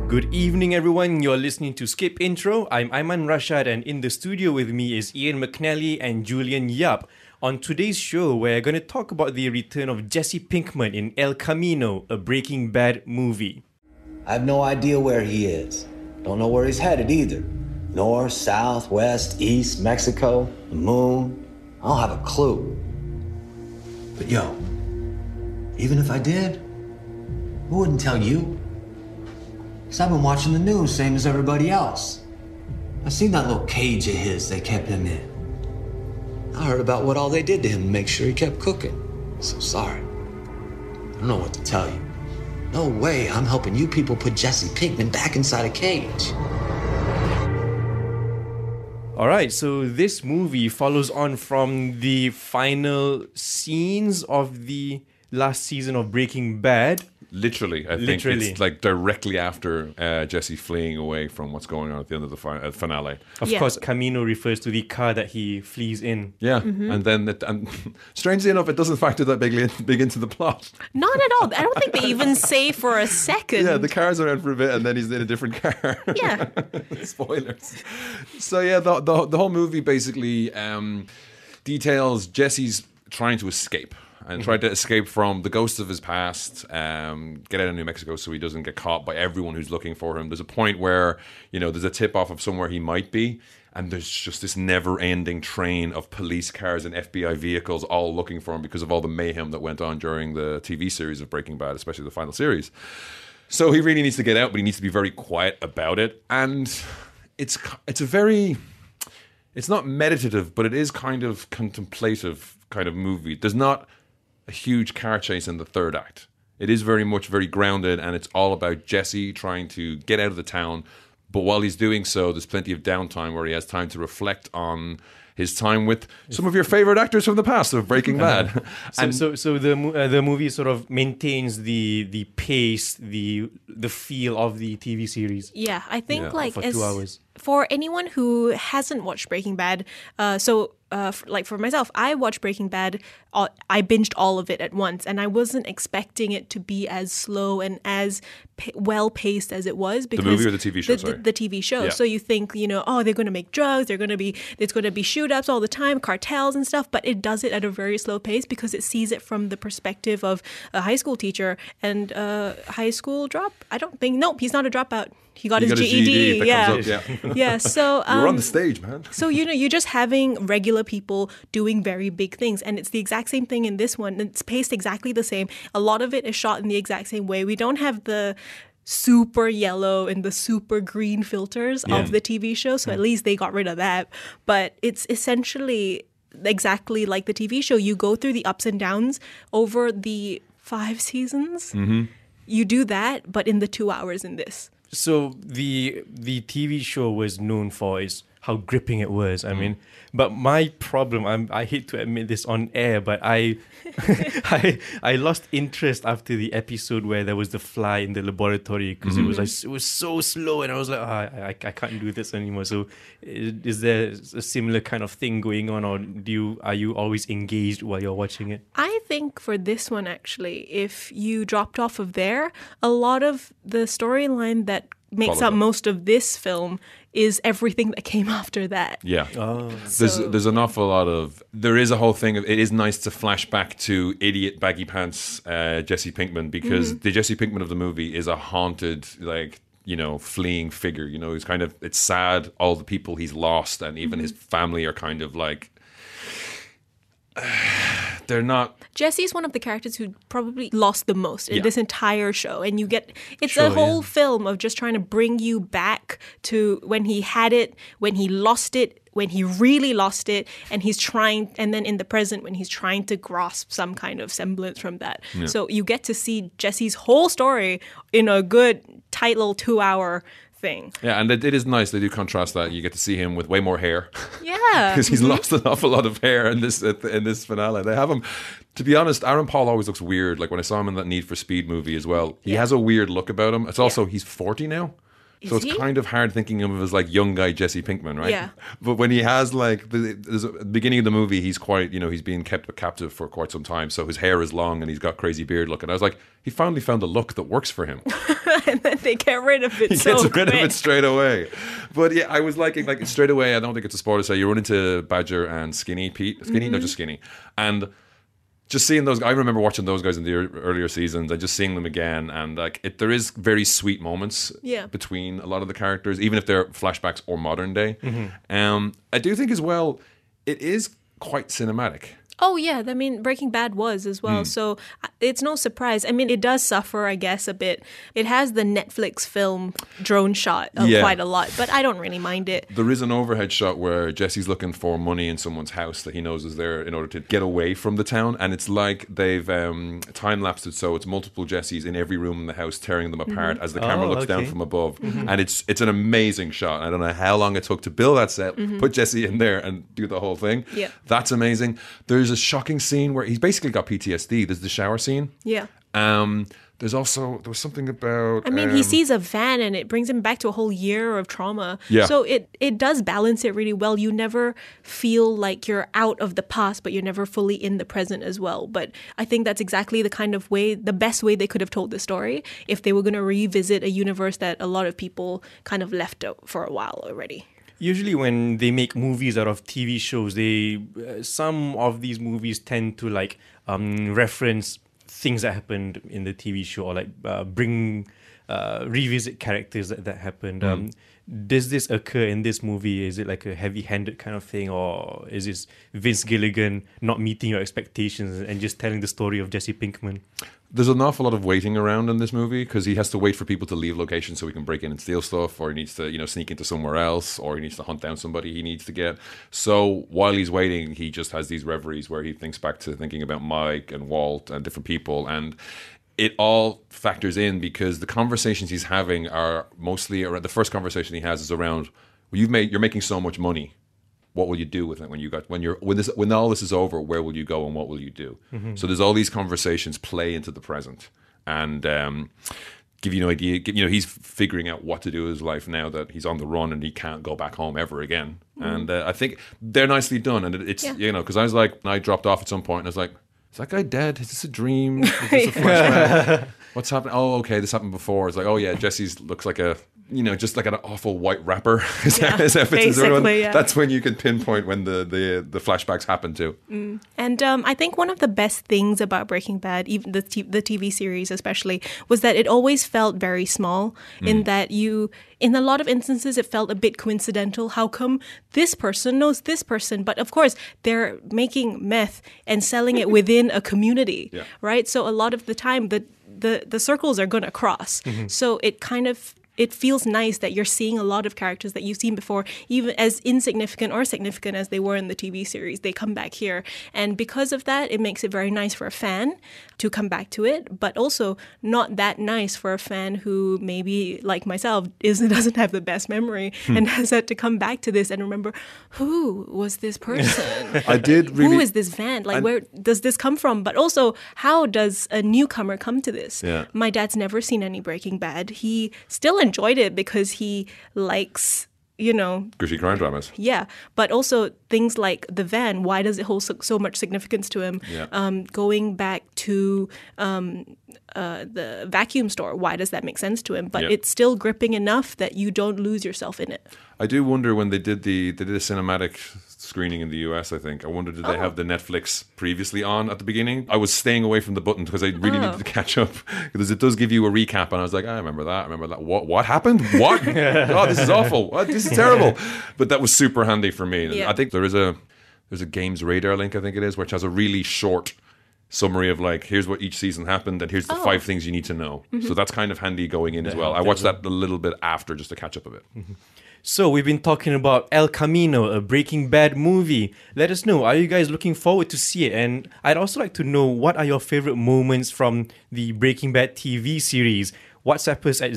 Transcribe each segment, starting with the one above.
Good evening, everyone. You're listening to Skip Intro. I'm Aiman Rashad, and in the studio with me is Ian McNally and Julian Yap. On today's show, we're going to talk about the return of Jesse Pinkman in El Camino, a Breaking Bad movie. I have no idea where he is. Don't know where he's headed either. North, south, west, east, Mexico, the moon. I don't have a clue. But yo, even if I did, who wouldn't tell you? Because I've been watching the news, same as everybody else. I seen that little cage of his they kept him in. I heard about what all they did to him to make sure he kept cooking. So sorry. I don't know what to tell you. No way I'm helping you people put Jesse Pinkman back inside a cage. Alright, so this movie follows on from the final scenes of the last season of Breaking Bad. Literally, I think it's like directly after Jesse fleeing away from what's going on at the end of the finale. Of course, Camino refers to the car that he flees in. Yeah, and then strangely enough, it doesn't factor that big into the plot. Not at all. I don't think they even say for a second. Yeah, the car's around for a bit, and then he's in a different car. Yeah. Spoilers. So yeah, the whole movie basically details Jesse's trying to escape. And tried to escape from the ghosts of his past, get out of New Mexico so he doesn't get caught by everyone who's looking for him. There's a point where, there's a tip-off of somewhere he might be, and there's just this never-ending train of police cars and FBI vehicles all looking for him because of all the mayhem that went on during the TV series of Breaking Bad, especially the final series. So he really needs to get out, but he needs to be very quiet about it. And it's not meditative, but it is kind of contemplative kind of movie. There's not a huge car chase in the third act. It is very grounded, and it's all about Jesse trying to get out of the town. But while he's doing so, there's plenty of downtime where he has time to reflect on his time with some of your favorite actors from the past of Breaking Bad. So the movie sort of maintains the pace, the feel of the TV series. Yeah, I think for 2 hours. For anyone who hasn't watched Breaking Bad, for myself, I watched Breaking Bad. I binged all of it at once, and I wasn't expecting it to be as slow and as well paced as it was. Because the movie or the TV show? The TV show. Yeah. So you think, they're going to make drugs. It's going to be shoot ups all the time, cartels and stuff. But it does it at a very slow pace because it sees it from the perspective of a high school teacher and a high school drop. Nope, he's not a dropout. He got his GED. Yeah. So you're on the stage, man. So you're just having regular people doing very big things, and it's the exact same thing in this one. It's paced exactly the same. A lot of it is shot in the exact same way. We don't have the super yellow and the super green filters of the TV show, so at least they got rid of that. But it's essentially exactly like the TV show. You go through the ups and downs over the 5 seasons. Mm-hmm. You do that, but in the 2 hours in this. So the TV show was known for how gripping it was. I mean, but my problem, I hate to admit this on air, but I lost interest after the episode where there was the fly in the laboratory because it was so slow, and I was like, I can't do this anymore. So is there a similar kind of thing going on, or are you always engaged while you're watching it? I think for this one, actually, if you dropped off of there, a lot of the storyline that makes up most of this film is everything that came after that. Yeah. There's an awful lot of... There is a whole thing of... It is nice to flash back to idiot baggy pants Jesse Pinkman, because the Jesse Pinkman of the movie is a haunted, fleeing figure. He's kind of... It's sad, all the people he's lost, and even his family are kind of like... They're not... Jesse's one of the characters who probably lost the most in this entire show. And you get... It's a whole film of just trying to bring you back to when he had it, when he lost it, when he really lost it, and he's trying... And then in the present, when he's trying to grasp some kind of semblance from that. Yeah. So you get to see Jesse's whole story in a good, tight little 2-hour thing. Yeah, and it is nice. They do contrast that. You get to see him with way more hair. Yeah. Because he's lost an awful lot of hair in this finale. They have him... To be honest, Aaron Paul always looks weird. Like when I saw him in that Need for Speed movie as well, he has a weird look about him. It's also, he's 40 now. So it's kind of hard thinking of him as like young guy Jesse Pinkman, right? Yeah. But when he has like, there's at the beginning of the movie, he's quite, he's being kept captive for quite some time. So his hair is long and he's got crazy beard look. And I was like, he finally found a look that works for him. and then they get rid of it He so gets rid of quick. it straight away. But yeah, I was liking, like, straight away, I don't think it's a spoiler to say, you run into Badger and Skinny Pete. Skinny? No, just Skinny. And just seeing those, I remember watching those guys in the earlier seasons and just seeing them again. And like, there is very sweet moments between a lot of the characters, even if they're flashbacks or modern day. I do think as well, it is quite cinematic. Oh, yeah. I mean, Breaking Bad was as well. So it's no surprise. I mean, it does suffer, I guess, a bit. It has the Netflix film drone shot quite a lot, but I don't really mind it. There is an overhead shot where Jesse's looking for money in someone's house that he knows is there in order to get away from the town. And it's like they've time-lapsed it, so it's multiple Jessies in every room in the house tearing them apart as the camera looks down from above. And it's an amazing shot. I don't know how long it took to build that set, put Jesse in there and do the whole thing. Yeah. That's amazing. There's a shocking scene where he's basically got PTSD. There's the shower scene. Yeah. There was something about... I mean, he sees a van and it brings him back to a whole year of trauma. Yeah. So it does balance it really well. You never feel like you're out of the past, but you're never fully in the present as well. But I think that's exactly the best way they could have told the story if they were going to revisit a universe that a lot of people kind of left out for a while already. Usually when they make movies out of TV shows, some of these movies tend to like reference things that happened in the TV show, or like revisit characters that happened. Does this occur in this movie? Is it like a heavy-handed kind of thing, or is this Vince Gilligan not meeting your expectations and just telling the story of Jesse Pinkman? There's an awful lot of waiting around in this movie because he has to wait for people to leave locations so he can break in and steal stuff, or he needs to, sneak into somewhere else, or he needs to hunt down somebody he needs to get. So while he's waiting, he just has these reveries where he thinks back to thinking about Mike and Walt and different people, and it all factors in because the conversations he's having are mostly around. The first conversation he has is around, well, you're making so much money. What will you do with it when all this is over? Where will you go and what will you do? So there's all these conversations play into the present and give you an idea. He's figuring out what to do with his life now that he's on the run and he can't go back home ever again. And I think they're nicely done. And it's because I was like, I dropped off at some point and I was like, is that guy dead? Is this a dream? Is this a flashback? What's happening? Oh, okay, this happened before. It's like, oh yeah, Jesse's looks like just like an awful white rapper. That's when you can pinpoint when the flashbacks happen to. And I think one of the best things about Breaking Bad, even the TV series especially, was that it always felt very small. In that in a lot of instances, it felt a bit coincidental. How come this person knows this person? But of course, they're making meth and selling it within a community, right? So a lot of the time, the circles are going to cross. So it feels nice that you're seeing a lot of characters that you've seen before, even as insignificant or significant as they were in the TV series. They come back here. And because of that, it makes it very nice for a fan to come back to it, but also not that nice for a fan who maybe, like myself, doesn't have the best memory and has had to come back to this and remember, who was this person? Who is this van? Like, where does this come from? But also, how does a newcomer come to this? Yeah. My dad's never seen any Breaking Bad. He still enjoyed it because he likes, gritty crime dramas. Yeah, but also things like the van. Why does it hold so much significance to him? Yeah. Going back to the vacuum store. Why does that make sense to him? But it's still gripping enough that you don't lose yourself in it. I do wonder when they did a cinematic screening in the US, I think. I wonder, did they have the Netflix previously on at the beginning? I was staying away from the button because I really needed to catch up because it does give you a recap and I was like, I remember that. What happened? What? Oh, this is awful. What? This is terrible. But that was super handy for me. Yeah. I think there's a Games Radar link, I think it is, which has a really short summary of like, here's what each season happened and here's the 5 things you need to know. So that's kind of handy going in as well. I watched that a little bit after just to catch up a bit. So we've been talking about El Camino, a Breaking Bad movie. Let us know, are you guys looking forward to see it? And I'd also like to know, what are your favorite moments from the Breaking Bad TV series? WhatsApp us at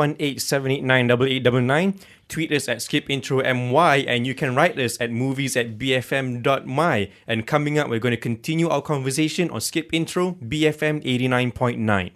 018-789-8899. Tweet us at skipintromy, and you can write us at movies@bfm.my. And coming up, we're going to continue our conversation on Skip Intro, BFM 89.9.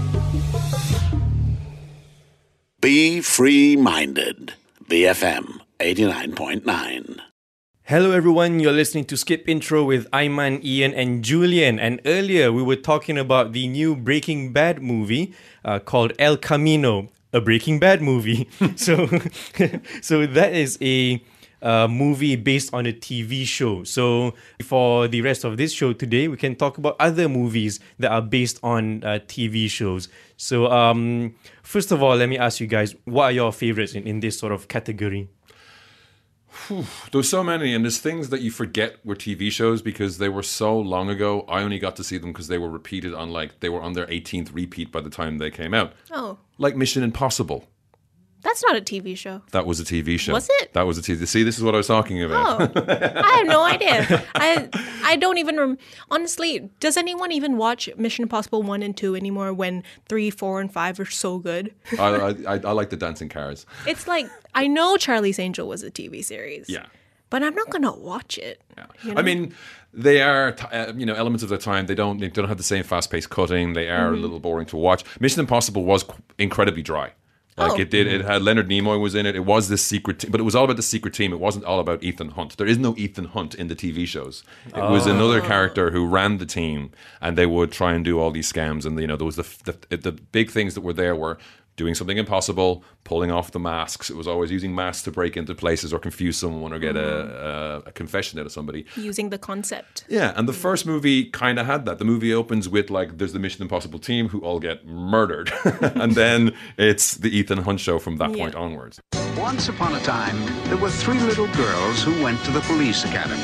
Be free-minded. BFM 89.9. Hello everyone, you're listening to Skip Intro with Aiman, Ian and Julian. And earlier we were talking about the new Breaking Bad movie called El Camino, a Breaking Bad movie. so that is a movie based on a TV show. So for the rest of this show today, we can talk about other movies that are based on TV shows. So first of all, let me ask you guys, what are your favorites in this sort of category? There's so many, and there's things that you forget were TV shows because they were so long ago. I only got to see them because they were repeated on they were on their 18th repeat by the time they came out. Oh, Like Mission Impossible. that's not a TV show. That was a TV show. Was it? That was a TV. See, this is what I was talking about. Oh, I have no idea. I don't even honestly. Does anyone even watch Mission Impossible 1 and 2 anymore? When 3, 4, and 5 are so good. I like the dancing cars. It's like I know Charlie's Angel was a TV series. Yeah. But I'm not gonna watch it. Yeah. You know? I mean, they are, elements of their time. They don't have the same fast-paced cutting. They are a little boring to watch. Mission Impossible was incredibly dry. It had Leonard Nimoy was in it. It was this secret team, but it was all about the secret team. It wasn't all about Ethan Hunt. There is no Ethan Hunt in the TV shows. It was another character who ran the team, and they would try and do all these scams. And there was the big things that were there were doing something impossible, pulling off the masks. It was always using masks to break into places or confuse someone or get a confession out of somebody. Using the concept. Yeah, and the first movie kind of had that. The movie opens with there's the Mission Impossible team who all get murdered. And then it's the Ethan Hunt show from that point onwards. Once upon a time, there were 3 little girls who went to the police academy.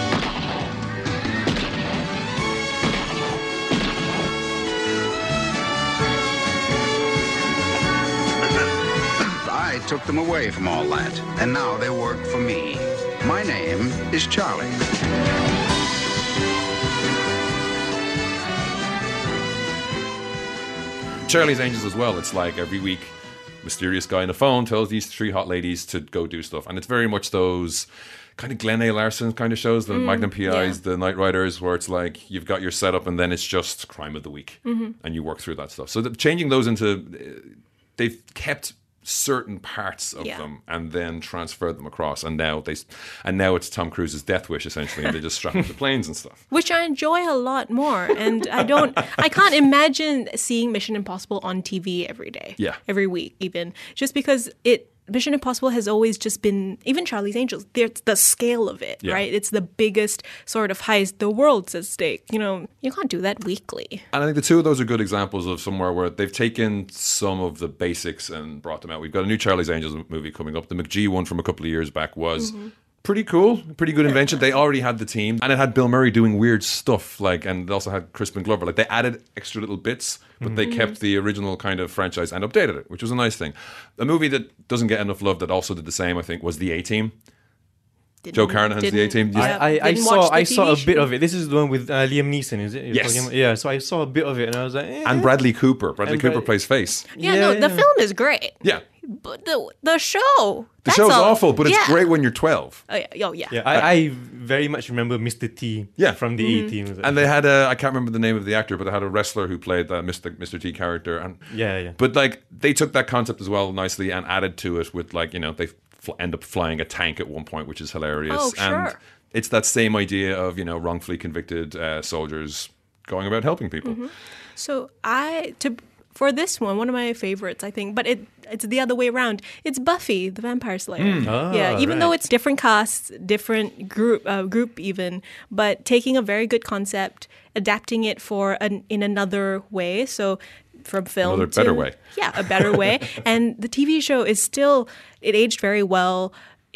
I took them away from all that, and now they work for me. My name is Charlie. Charlie's Angels as well. It's like every week, mysterious guy on the phone tells these 3 hot ladies to go do stuff. And it's very much those kind of Glenn A. Larson kind of shows, the Magnum PIs, the Knight Riders, where it's like you've got your setup and then it's just crime of the week. And you work through that stuff. So changing those into... They've kept certain parts of them and then transferred them across, and now it's Tom Cruise's death wish essentially, and they just strap him to planes and stuff, which I enjoy a lot more. And I can't imagine seeing Mission Impossible on TV every day, every week even, just because Mission Impossible has always just been, even Charlie's Angels, there's the scale of it, right? It's the biggest sort of heist. The world's at stake. You can't do that weekly. And I think the 2 of those are good examples of somewhere where they've taken some of the basics and brought them out. We've got a new Charlie's Angels movie coming up. The McGee one from a couple of years back was pretty cool, pretty good invention. They already had the team, and it had Bill Murray doing weird stuff, and it also had Crispin Glover. They added extra little bits, but they kept the original kind of franchise and updated it, which was a nice thing. A movie that doesn't get enough love that also did the same, I think, was The A-Team. Joe Carnahan's The A-Team. I saw a bit of it. This is the one with Liam Neeson, is it? Yes. Yeah, so I saw a bit of it and I was like... And Bradley Cooper. Bradley Cooper plays Face. The film is great. Yeah. But the show... The show's awful, but it's great when you're 12. Oh, yeah. I very much remember Mr. T from the A-Team. And they had I can't remember the name of the actor, but they had a wrestler who played that Mr. T character. And But they took that concept as well nicely and added to it with they end up flying a tank at one point, which is hilarious. Oh, sure. And it's that same idea of wrongfully convicted soldiers going about helping people. So for this one of my favorites, I think, but it's the other way around. It's Buffy the Vampire Slayer. Even though it's different casts, different group even, but taking a very good concept, adapting it in another way. So from film another better way. Yeah, a better way. And the TV show is still, it aged very well.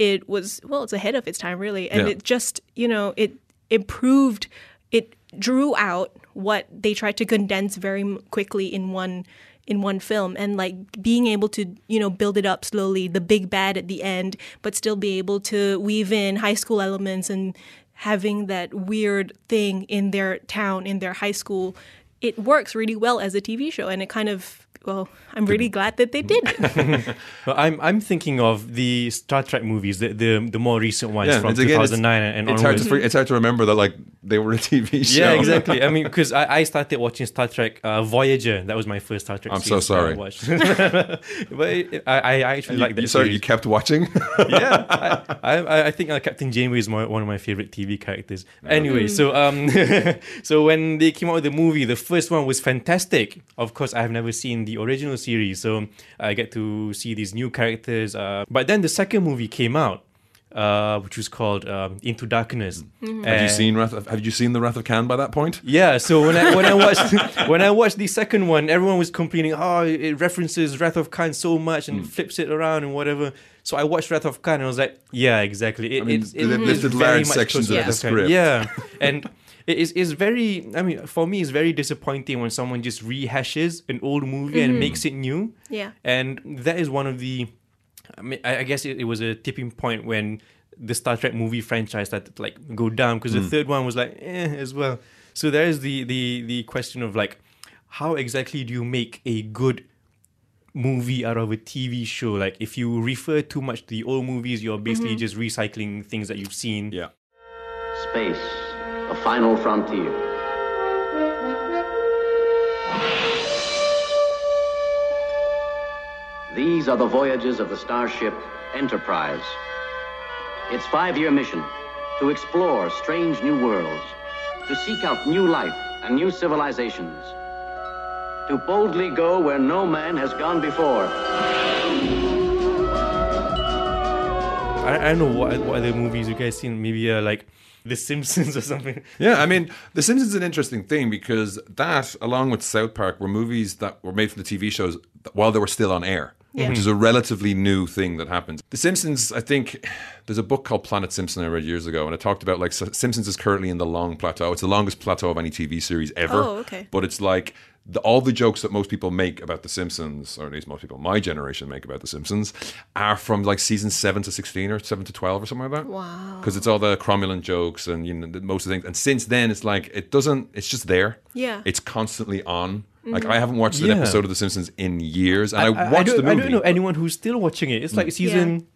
It's ahead of its time really, and it just it improved. It drew out what they tried to condense very quickly in one film, and being able to build it up slowly, the big bad at the end, but still be able to weave in high school elements and having that weird thing in their town, in their high school. It works really well as a TV show, and it kind of well, I'm really glad that they did. Well, I'm thinking of the Star Trek movies, the more recent ones Yeah, from it's, again, 2009 and it's onwards. it's hard to remember that like they were a TV show. Yeah, exactly. I mean, because I started watching Star Trek Voyager. That was my first Star Trek I'm series so sorry. that I watched. But I actually like that You, sorry, you series. kept watching. Yeah, I think Captain Janeway is one of my favorite TV characters. Anyway, so so when they came out with the movie, the first one was fantastic. Of course, I've never seen the original series, so I get to see these new characters. But then the second movie came out, which was called Into Darkness. Have you seen Have you seen the Wrath of Khan by that point? Yeah, so when I watched when I watched the second one, everyone was complaining, oh, it references Wrath of Khan so much and flips it around and whatever. So I watched Wrath of Khan and I was like, yeah, exactly. They've it's lifted very large much sections closer of to the Khan. script. Yeah, and it's very. I mean, for me, it's very disappointing when someone just rehashes an old movie and makes it new. Yeah. And that is one of the. I mean, I guess it was a tipping point when the Star Trek movie franchise started to like go down because the third one was like as well. So there is the question of like, how exactly do you make a good movie out of a TV show? Like if you refer too much to the old movies, you're basically just recycling things that you've seen. Yeah. Space, the final frontier. These are the voyages of the starship Enterprise. Its 5-year mission, to explore strange new worlds, to seek out new life and new civilizations, to boldly go where no man has gone before. I don't know what other movies you guys seen. Maybe like The Simpsons or something. Yeah, I mean, The Simpsons is an interesting thing because that, along with South Park, were movies that were made from the TV shows while they were still on air, which is a relatively new thing that happens. The Simpsons, I think, there's a book called Planet Simpson I read years ago, and it talked about like Simpsons is currently in the long plateau. It's the longest plateau of any TV series ever. Oh, okay. But it's like all the jokes that most people make about The Simpsons, or at least most people my generation make about The Simpsons, are from like season 7 to 16 or 7 to 12 or something like that. Wow. Because it's all the cromulent jokes and most of the things. And since then, it's like it's just there. Yeah. It's constantly on. Like I haven't watched an Yeah. episode of The Simpsons in years, and I watched the movie. I don't know anyone who's still watching it. It's like season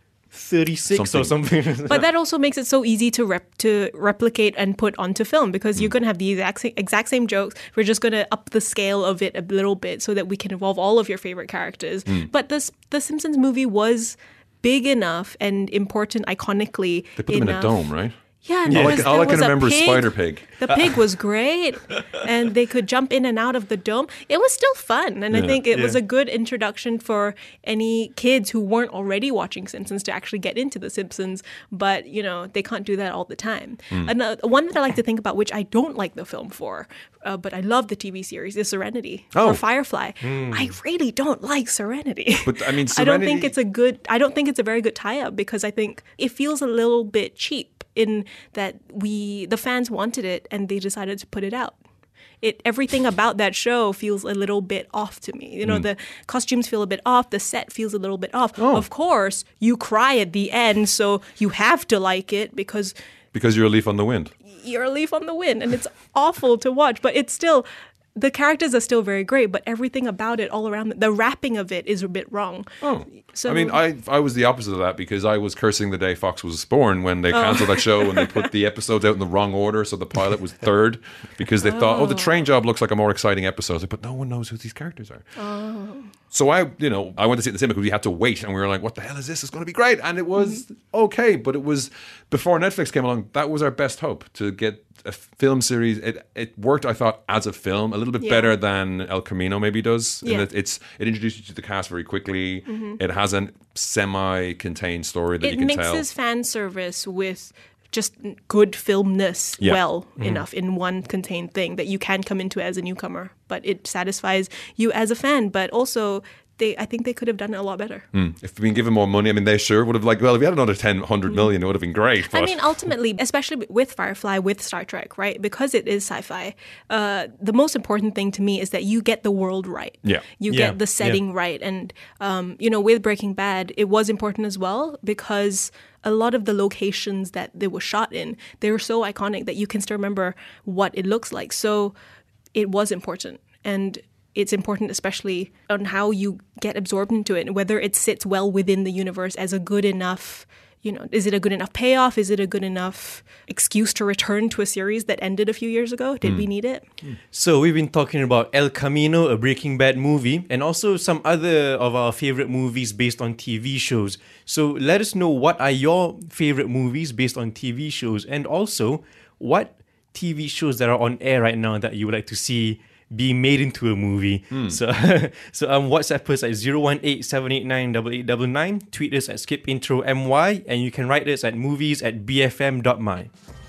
36 or something. But that also makes it so easy to replicate and put onto film because you're going to have the exact same jokes. We're just going to up the scale of it a little bit so that we can involve all of your favorite characters. But the Simpsons movie was big enough and important iconically. They put them in a dome, right? Yeah, and All I can there was a remember is pig. Spider Pig. The pig was great, and they could jump in and out of the dome. It was still fun, and I think it was a good introduction for any kids who weren't already watching Simpsons to actually get into The Simpsons. But you know, they can't do that all the time. Another one that I like to think about, which I don't like the film for, but I love the TV series, is Serenity or Firefly. I really don't like Serenity. But I mean, I don't think Serenity- I don't think it's a very good tie-up because I think it feels a little bit cheap in that the fans wanted it and they decided to put it out. Everything about that show feels a little bit off to me. You know, the costumes feel a bit off, the set feels a little bit off. Of course, you cry at the end, so you have to like it because you're a leaf on the wind. you're a leaf on the wind and it's awful to watch, but it's still, the characters are still very great, but everything about it all around, the wrapping of it is a bit wrong. So, I mean, I was the opposite of that because I was cursing the day Fox was born when they cancelled that show and they put the episodes out in the wrong order. So the pilot was third because they thought, the train job looks like a more exciting episode. But no one knows who these characters are. So I went to see it in the cinema because we had to wait and we were like, what the hell is this? It's going to be great. And it was okay. But it was, before Netflix came along, that was our best hope to get a film series. It worked, I thought, as a film a little bit better than El Camino maybe does. Yeah. It introduced you to the cast very quickly. It has a semi-contained story that it you can tell. mixes fan service with just good filmness enough in one contained thing that you can come into as a newcomer, but it satisfies you as a fan. But also, I think they could have done it a lot better. If we'd been given more money, I mean, they sure would have if we had another 10, 100 million, it would have been great. But I mean, ultimately, especially with Firefly, with Star Trek, right? Because it is sci-fi, the most important thing to me is that you get the world right. Yeah. You get the setting right. And, with Breaking Bad, it was important as well because a lot of the locations that they were shot in, they were so iconic that you can still remember what it looks like. So it was important. And it's important, especially on how you get absorbed into it, and whether it sits well within the universe as a good enough, is it a good enough payoff? Is it a good enough excuse to return to a series that ended a few years ago? Did we need it? So we've been talking about El Camino, a Breaking Bad movie, and also some other of our favorite movies based on TV shows. So let us know, what are your favorite movies based on TV shows, and also what TV shows that are on air right now that you would like to see be made into a movie. So WhatsApp us at 018-789-8899, tweet us at skipintromy, and you can write us at movies@bfm.my.